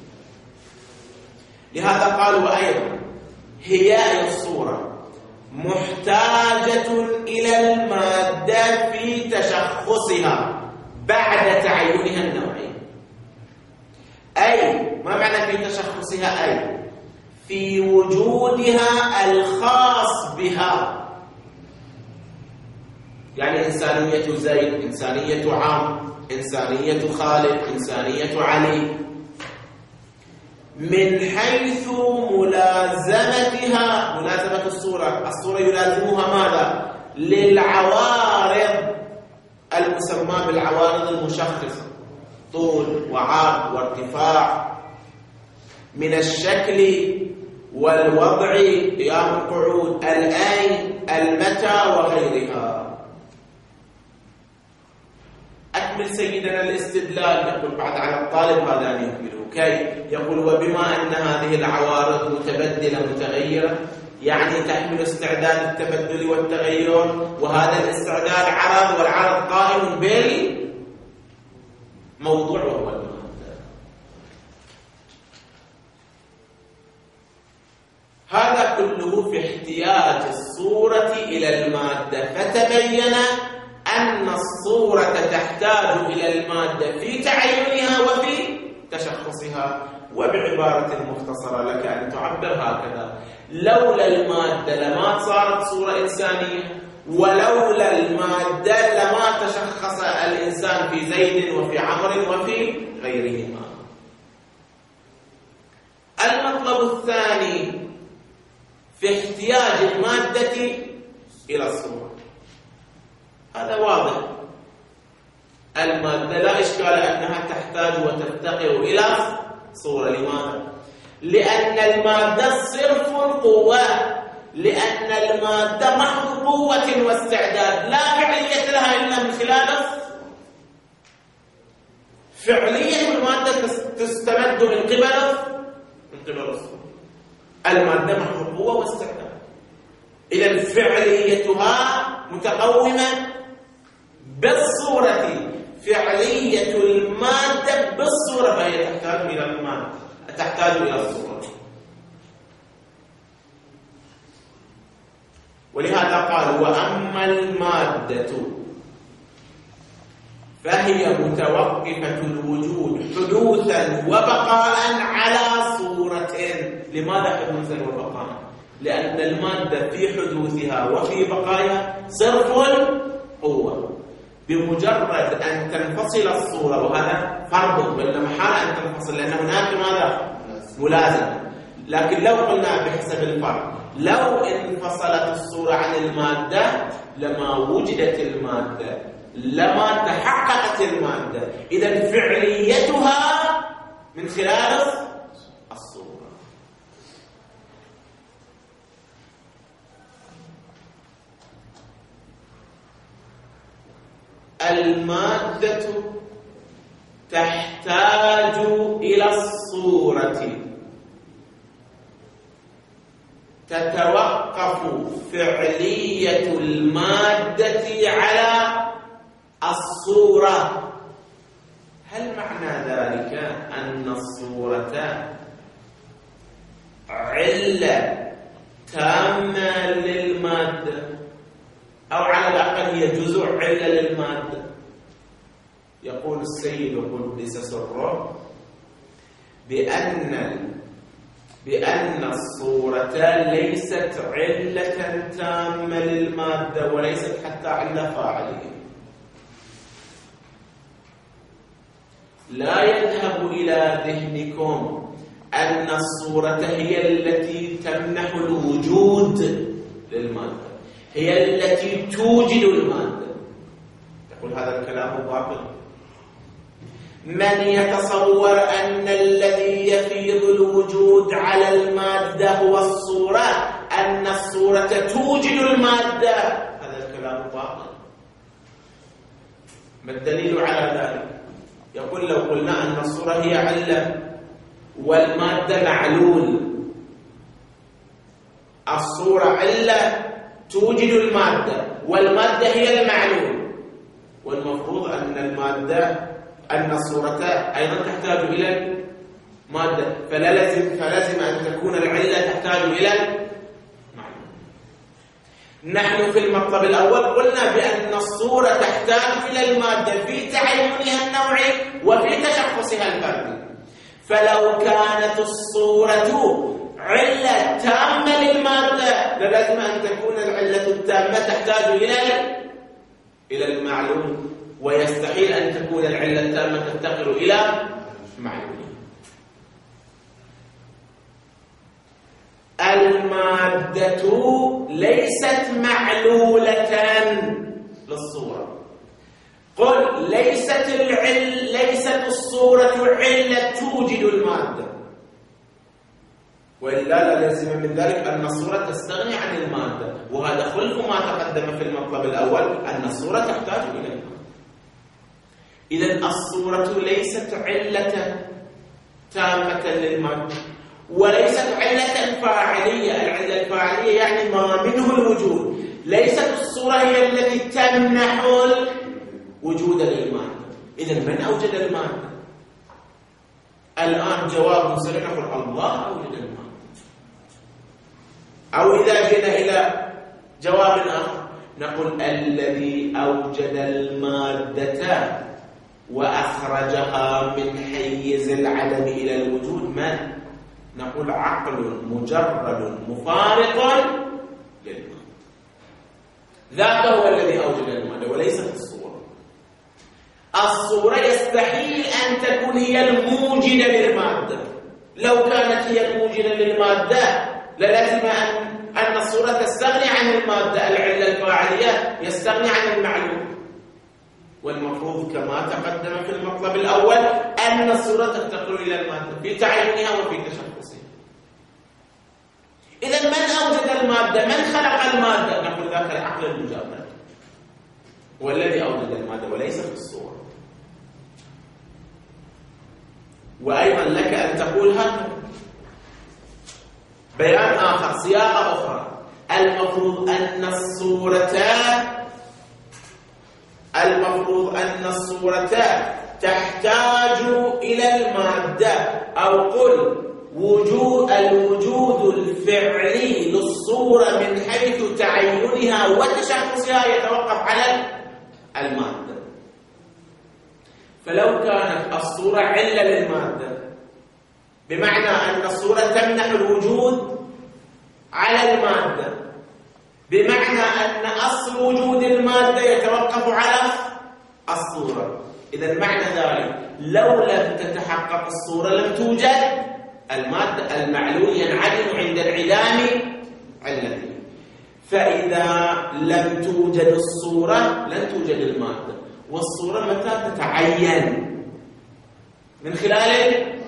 لهذا قالوا أيضا هي الصورة محتاجة إلى المادة في تشخصها بعد تعينها النوعي. أي ما معنى في تشخصها؟ أي في وجودها الخاص بها، يعني إنسانية زيد، إنسانية عمرو، إنسانية خالد، إنسانية علي، من حيث ملازمتها، ملازمة الصورة، الصورة يلازمها ماذا؟ للعوارض المسمى بالعوارض المشخصة، طول وعرض وارتفاع، من الشكل والوضع، قيام القعود، الأين، المتى وغيرها. أكمل سيدنا الاستدلال. يقول بعد على الطالب هذا أن يكمله. كي يقول وبما أن هذه العوارض متبدلة متغيرة، يعني تحمل استعداد التبدل والتغير، وهذا الاستعداد عرض، والعرض قائم بالموضوع وهو المادة. هذا كله في احتياج الصورة إلى المادة، فتبين أن الصورة تحتاج إلى المادة في تعينها وفي تشخصها. وبعبارة مختصرة لك أن تعبر هكذا: لولا المادة لما صارت صورة إنسانية، ولولا المادة لما تشخص الإنسان في زيد وفي عمرو وفي غيرهما. المطلب الثاني في احتياج المادة إلى الصورة. هذا واضح، المادة لا إشكال أنها تحتاج وتفتقر إلى صورة. لماذا؟ لأن المادة صرف قوة، لأن المادة محض قوة واستعداد، لا فعلية لها إلا من خلال فعلية المادة تستمد من قبل من قبل الصورة. المادة محض قوة واستعداد، إذا فعليتها متقومة بالصورة. فعلية المادة بالصورة فهي تحتاج إلى المادة، تحتاج إلى الصورة. ولهذا قال وأما المادة فهي متوقفة الوجود حدوثا وبقاء على صورة. لماذا حدوثا وبقاء؟ لأن المادة في حدوثها وفي بقائها صرف قوة. بمجرد أن تنفصل الصورة، وهذا فرض ولا محال أن تنفصل، لأن هناك ماذا؟ ملازمة. لكن لو قلنا بحسب الفرض، لو انفصلت الصورة عن المادة لما وجدت المادة، لما تحققت المادة. إذن فعليتها من خلال الصورة. المادة تحتاج إلى الصورة، تتوقف فعلية المادة على الصورة. هل معنى ذلك أن الصورة علة تامة للمادة، أو على الأقل هي جزء علة للمادة؟ يقول السيد قدس سره بأن بأن الصورة ليست علة تامة للمادة، وليست حتى علة فاعلية. لا يذهب إلى ذهنكم أن الصورة هي التي تمنح الوجود للمادة، هي التي توجد المادة. يقول هذا الكلام باطل. من يتصور أن الذي يفيض الوجود على المادة هو الصورة، أن الصورة توجد المادة، هذا الكلام باطل. ما الدليل على ذلك؟ يقول لو قلنا أن الصورة هي علة والمادة معلول، الصورة علة توجد المادة والمادة هي المعلول، والمفروض أن المادة أن الصورة أيضا تحتاج إلى المادة، فلازم فلازم أن تكون العلة تحتاج إلى المعلوم. نحن في المطلب الأول قلنا بأن الصورة تحتاج إلى المادة في تعينها النوعي وفي تشخصها الفردي. فلو كانت الصورة علة تامة للمادة لازم أن تكون العلة التامة تحتاج إلى إلى المعلوم، ويستحيل أن تكون العلة التامة تفتقر إلى معلوم. المادة ليست معلولة للصورة. قل ليست العل ليست الصورة علة توجد المادة، وإلا لا لازم من ذلك أن الصورة تستغني عن المادة، وهذا خلف ما تقدم في المطلب الأول أن الصورة تحتاج إلى المادة. إذن الصورة ليست علة تامة للمادة وليست علة فاعلية. العلة الفاعلية يعني ما منه الوجود. ليست الصورة هي التي تمنح الوجود للمادة. إذن من أوجد المادة؟ الآن جواب سريع نقول الله أوجد المادة. أو إذا جئنا إلى جواب آخر نقول الذي أوجد المادة وأخرجها من حيز العدم إلى الوجود من؟ نقول عقل مجرد مفارق للمادة. ذاك هو الذي أوجد المادة وليست الصورة. الصورة يستحيل أن تكون هي الموجدة للمادة. لو كانت هي الموجدة للمادة للازم أن أن الصورة تستغني عن المادة. العلة الفاعلية يستغني عن المعلوم، والمفروض كما تقدم في المطلب الأول أن الصورة تفتقر إلى المادة في تعيينها وفي تشخصها. إذا من أوجد المادة؟ من خلق المادة؟ نقول ذاك العقل المجرد والذي أوجد المادة وليست الصورة. وأيضا لك أن تقول هذا بيان آخر، صياغة أخرى. المفروض أن الصورة المفروض أن الصورة تحتاج إلى المادة، أو قل وجود الوجود الفعلي للصورة من حيث تعينها وتشخصها يتوقف على المادة. فلو كانت الصورة علة للمادة بمعنى أن الصورة تمنح الوجود على المادة، بمعنى أن أصل وجود المادة يتوقف على الصورة، إذا معنى ذلك لو لم تتحقق الصورة لم توجد المادة. المعلول ينعدم عند انعدام علته. فإذا لم توجد الصورة لن توجد المادة، والصورة متى تتعين؟ من خلال المادة.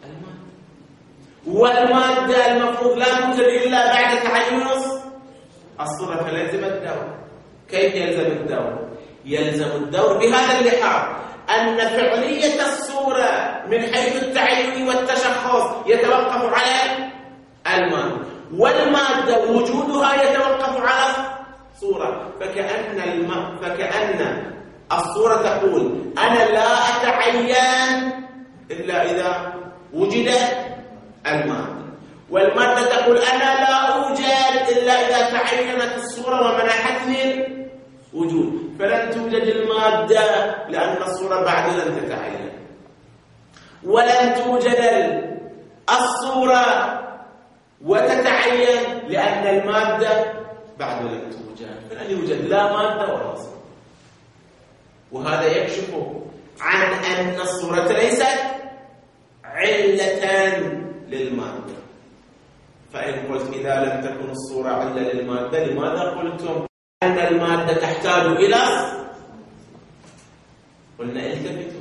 والمادة المفروض لا توجد إلا بعد تعين الصورة، فلازم الدور. كيف يلزم الدور؟ يلزم الدور بهذا اللحاظ أن فعلية الصورة من حيث التعين والتشخص يتوقف على المادة، والمادة وجودها يتوقف على الصورة. فكأن الم... فكأن الصورة تقول أنا لا أتعين إلا إذا وجدت المادة، والمادة تقول أنا لا أوجد إلا إذا تعينت الصورة ومنحتني الوجود. فلن توجد المادة لأن الصورة بعد لن تتعين، ولن توجد الصورة وتتعين لأن المادة بعد لن توجد. فلن يوجد لا مادة ولا صورة. وهذا يكشف عن أن الصورة ليست علة للمادة. فإن قلت إذا لم تكن الصورة علة للمادة لماذا قلتم أن المادة تحتاج إلى؟ قلنا التفتوا،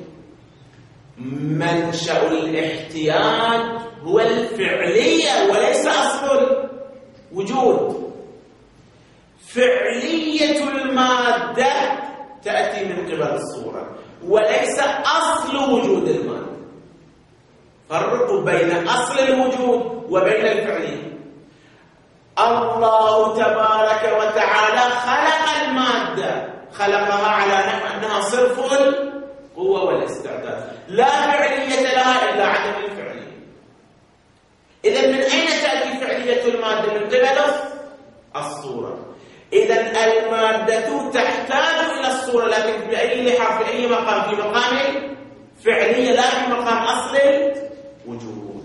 منشأ الاحتياج هو الفعلية وليس أصل الوجود. فعلية المادة تأتي من قبل الصورة وليس أصل وجود المادة. فرقوا بين أصل الوجود وبين الفعلية. الله تبارك وتعالى خلق المادة، خلقها على نحو أنها صرف القوة والاستعداد، لا فعلية لها إلا عدم الفعلية. إذن من أين تأتي فعلية المادة؟ من قبل الصورة. إذن المادة تحتاج إلى الصورة، لكن في أي لحاظ، في أي مقام؟ في مقام الفعلية لا في مقام أصل الوجود.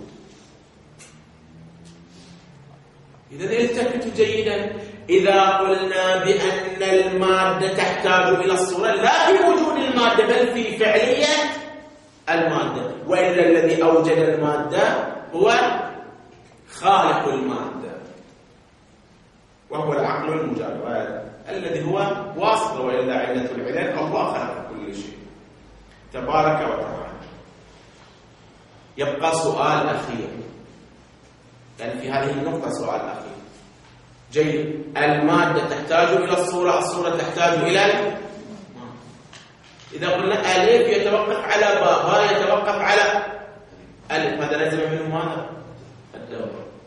إذن التفتوا جيدا، إذا قلنا بأن المادة تحتاج إلى الصورة لا في وجود المادة بل في فعلية المادة، وإلا الذي أوجد المادة هو خالق المادة وهو العقل المجرد الذي هو واصل، وإلا علة العلل الله خلق كل شيء تبارك وتعالى. يبقى سؤال أخير، يعني في هذه النقطة سؤال أخير. جيد، المادة تحتاج إلى الصورة، الصورة تحتاج إلى المادة. إذا قلنا ألف يتوقف على باء، باء يتوقف على ألف، ماذا لازم منه؟ ماذا؟ الدور.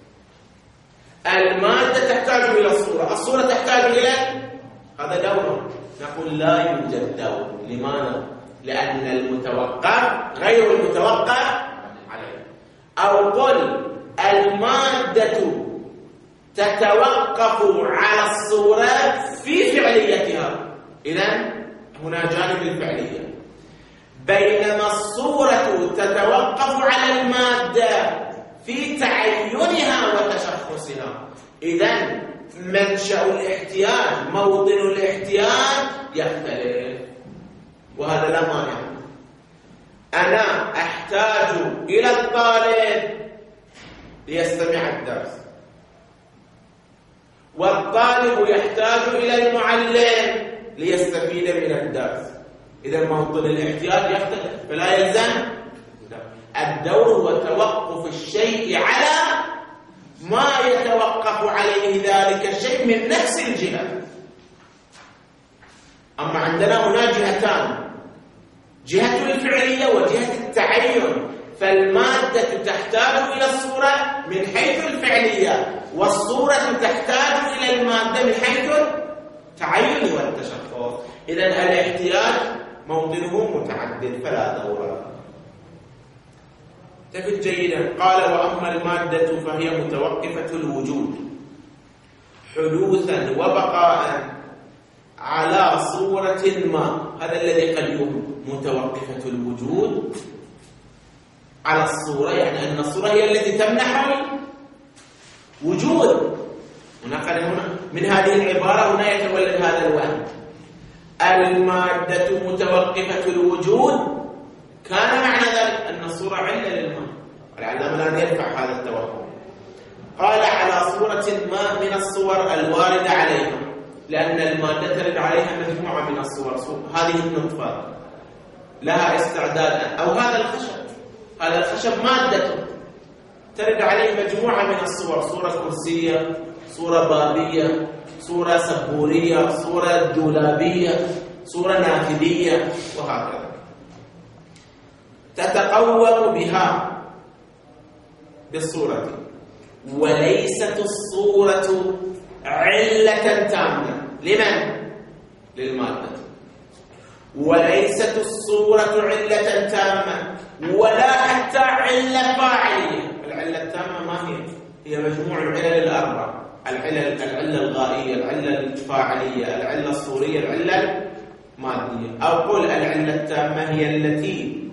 المادة تحتاج إلى الصورة، الصورة تحتاج إلى هذا دور. نقول لا يوجد دور. لماذا؟ لأن المتوقف غير المتوقف عليه. أو قل المادة تتوقف على الصورة في فعليتها، إذن هنا جانب الفعلية، بينما الصورة تتوقف على المادة في تعينها وتشخصها. إذن منشأ الاحتياج، موطن الاحتياج يختلف، وهذا لا مانع. أنا أحتاج إلى الطالب ليستمع الدرس، والطالب يحتاج إلى المعلم ليستفيد من الدرس. إذا موطن الاحتياج يختلف، فلا يلزم الدور هو توقف الشيء على ما يتوقف عليه ذلك الشيء من نفس الجهة. أما عندنا هنا جهتان، جهة الفعلية وجهة التعين، فالمادة تحتاج إلى الصورة من حيث الفعلية، والصورة تحتاج إلى المادة من حيث التعين والتشخص. إذن الاحتياج موطنه متعدد فلا دور. تفت جيدا. قال وأما المادة فهي متوقفة الوجود حدوثا وبقاء على صورة ما. هذا الذي قد يكون متوقفة الوجود على الصورة، يعني أن الصورة هي التي تمنح وجود. هنا من هذه العبارة هنا يتولد هذا الوهم. المادة متوقفة الوجود، كان معنى ذلك أن الصورة علة للمادة. العلامة الآن يرفع هذا التوهم. قال على صورة ما من الصور الواردة عليها، لأن المادة ترد عليها مجموعة من الصور. هذه النطفة لها استعداد، أو هذا الخشب، هذا الخشب مادة ترد عليه مجموعة من الصور، صورة كرسية، صورة بابية، صورة سبورية، صورة دولابية، صورة نافذية، وهكذا. تتقوم بها بالصورة، وليست الصورة علة تامة. لمن؟ للمادة. وليست الصورة علة تامة ولا حتى علة فاعلية. العلة التامة ما هي؟ هي مجموع العلل الأربع: العلل العلة الغائية، العلة الفاعلية، العلة الصورية، العلة المادية. أو قل العلة التامة هي التي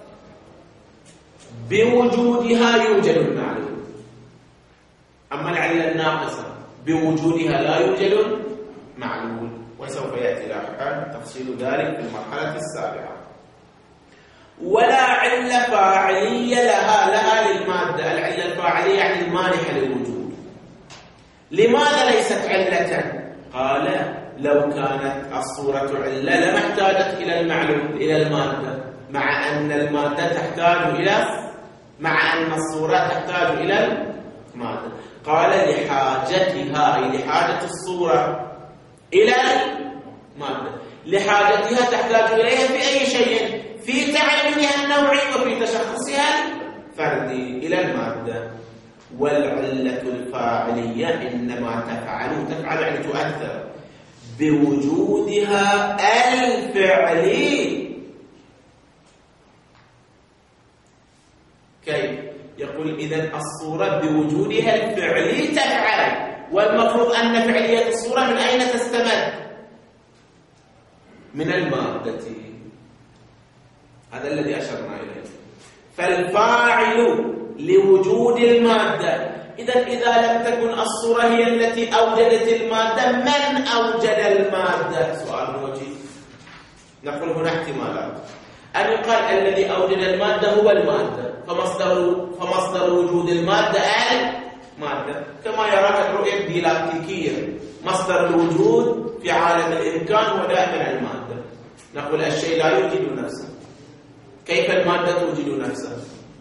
بوجودها يوجد المعلوم، أما العلة الناقصة بوجودها لا يوجد معلوم، وسوف يأتي لاحقا تفصيل ذلك في المرحلة السابعة. ولا علة فاعلية لها لها للمادة. العلة الفاعلية يعني المانحة للوجود. لماذا ليست علة؟ قال لو كانت الصورة علة لما احتاجت إلى المعلوم، إلى المادة، مع أن المادة تحتاج إلى مع أن الصورة تحتاج إلى المادة. قال لحاجتها، أي لحاجة الصورة إلى المادة، لحاجتها تحتاج إليها في أي شيء، في تعينها النوعي وفي تشخصها الفردي إلى المادة. والعلة الفاعلية إنما تفعل تفعل يعني تؤثر بوجودها الفعلي. كيف؟ يقول إذن الصورة بوجودها الفعلي تفعل، والمفروض أن فعلية الصورة من أين تستمد؟ من المادة. هذا الذي أشرنا إليه. فالفاعل لوجود المادة. إذن إذا لم تكن الصورة هي التي أوجدت المادة، من أوجد المادة؟ سؤال وجيه. نقول هنا احتمالات. أن يقال الذي أوجد المادة هو المادة، فمصدر فمصدر وجود المادة المادة، كما يراها الرؤية الديالكتيكية، مصدر الوجود في عالم الإمكان هو دائما المادة. نقول الشيء لا يوجد نفسه، كيف المادة توجد نفسها؟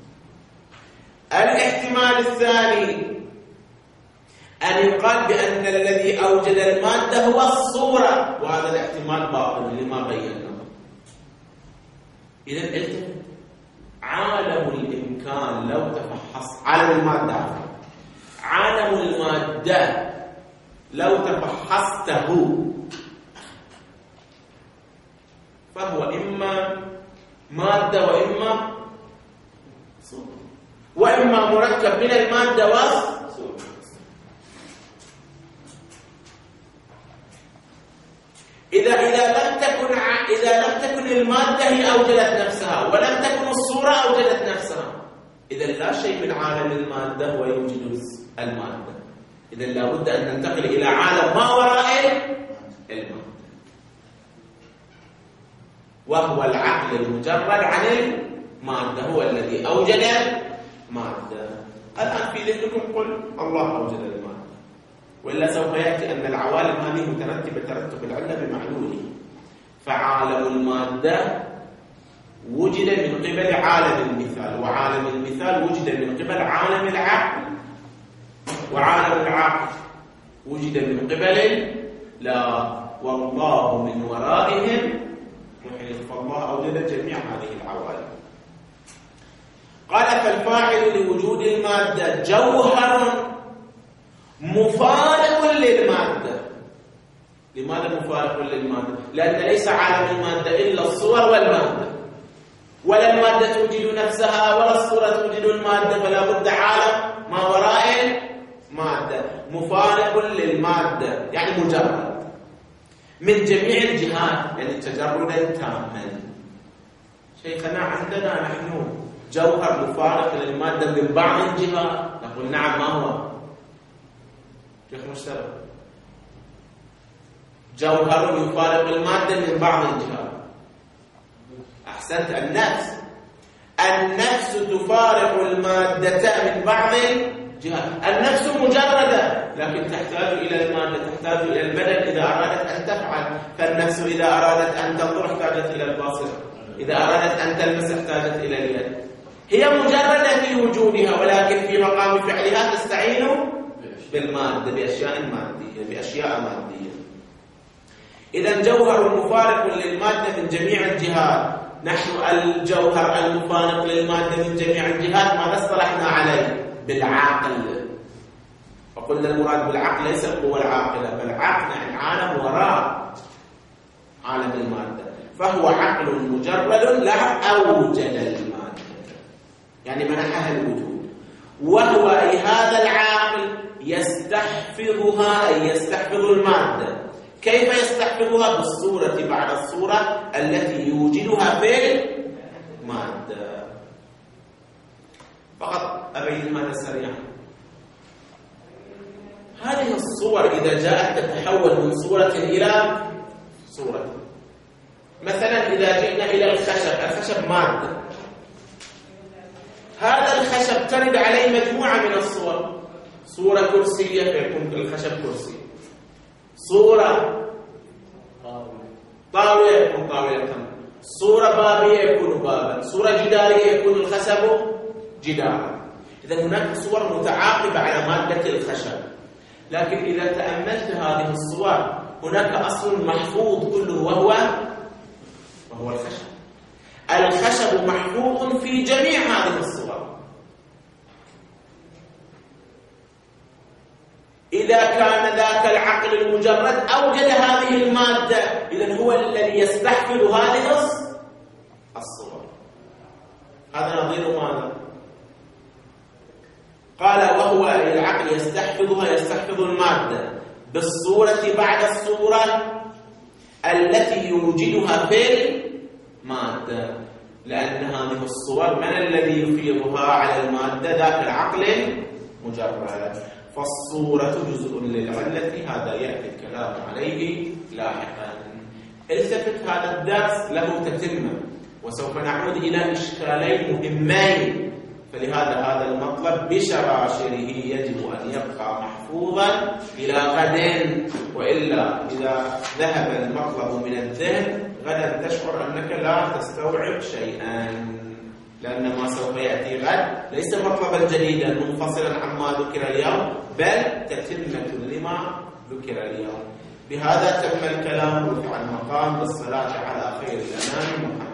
الاحتمال الثاني أن يقال بأن الذي أوجد المادة هو الصورة، وهذا الاحتمال باطل لما بيناه. إذن التفت، عالم الإمكان لو تفحص عالم المادة عالم المادة لو تفحصته فهو إما مادة وإما صورة، وإما مركب من المادة والصورة. إذا إذا لم تكن إذا لم تكن المادة هي أوجدت نفسها، ولم تكن الصورة أوجدت نفسها، إذا لا شيء من عالم المادة هو يوجد المادة. إذا لا بد أن ننتقل إلى عالم ما وراء المادة، وهو العقل المجرد عن المادة، هو الذي أوجد المادة. الآن في ذهنكم قل الله أوجد المادة، وإلا سوف يأتي أن العوالم هذه مترتبة ترتب العلة بمعلوله. فعالم المادة وجد من قبل عالم المثال، وعالم المثال وجد من قبل عالم العقل، وعالم العقل وجد من قبل لا، والله من ورائهم محيط. فالله أوجد جميع هذه العوالم. قال فالفاعل لوجود المادة جوهر مفارق للمادة. لماذا مفارق للمادة؟ لأن ليس عالم المادة إلا الصور والمادة، ولا المادة توجد نفسها ولا الصورة توجد المادة، فلا بد عالم ما وراء المادة مفارق للمادة، يعني مجرد من جميع الجهات، يعني تجردا تاما. شيخنا عندنا نحن جوهر مفارق للمادة من بعض الجهات، نقول نعم. ما هو شيخ مشترك؟ جوهر يفارق المادة من بعض الجهات. أحسنت. النفس النفس تفارق المادة من بعض الجهات. النفس مجردة لكن تحتاج إلى المادة، تحتاج إلى البدن إذا أرادت أن تفعل. فالنفس إذا أرادت أن تنظر احتاجت إلى البصر، إذا أرادت أن تلمس احتاجت إلى اليد. هي مجردة في وجودها، ولكن في مقام فعلها تستعين بالمادة، بأشياء مادية بأشياء مادية. إذا جوهر مفارق للمادة من جميع الجهات. نحن الجوهر المفارق للمادة من جميع الجهات ماذا اصطلحنا عليه؟ بالعقل. وقلنا المراد بالعقل ليس القوة العاقلة، بل عقل يعني عالم وراء عالم المادة. فهو عقل مجرد لا أوجد المادة، يعني منحها الوجود. وهو أي هذا العاقل يستحفظها، أي يستحفظ المادة. كيف يستحفظها؟ بالصورة بعد الصورة التي يوجدها في المادة. فقط أبين هذا سريعا. هذه الصور إذا جاءت تتحول من صورة إلى صورة. مثلا إذا جئنا إلى الخشب، الخشب مادة. هذا الخشب ترد عليه مجموعة من الصور. صورة كرسية فيكون الخشب كرسي، صورة طاولة يكون طاولة، صورة بابية يكون بابا، صورة جدارية يكون الخشب جدارا. إذا هناك صور متعاقبة على مادة الخشب. لكن إذا تأملت هذه الصور هناك أصل محفوظ كله، وهو وهو الخشب. الخشب محفوظ في جميع هذه الصور. إذا كان ذاك العقل المجرد أوجد هذه هو الذي يستحفظ هذه الصور. هذا نظير ماذا؟ قال وهو العقل يستحفظها، يستحفظ المادة بالصورة بعد الصورة التي يوجدها في المادة، لأن هذه الصور من الذي يفيضها على المادة؟ ذاك العقل مجرد. فالصورة جزء للعلة، هذا يأتي الكلام عليه لاحقا. التفت، هذا الدرس له تتمة، وسوف نعود إلى إشكالين مهمين، فلهذا هذا المطلب بشراشره يجب أن يبقى محفوظا إلى غد، وإلا إذا ذهب المطلب من الذهن غدا تشعر أنك لا تستوعب شيئا، لأن ما سوف يأتي غد ليس مطلبا جديدا منفصلا عما ذكر اليوم، بل تتمة لما ذكر اليوم. بهذا تم الكلام، رفع المقام بالصلاة على خير الأنام محمد.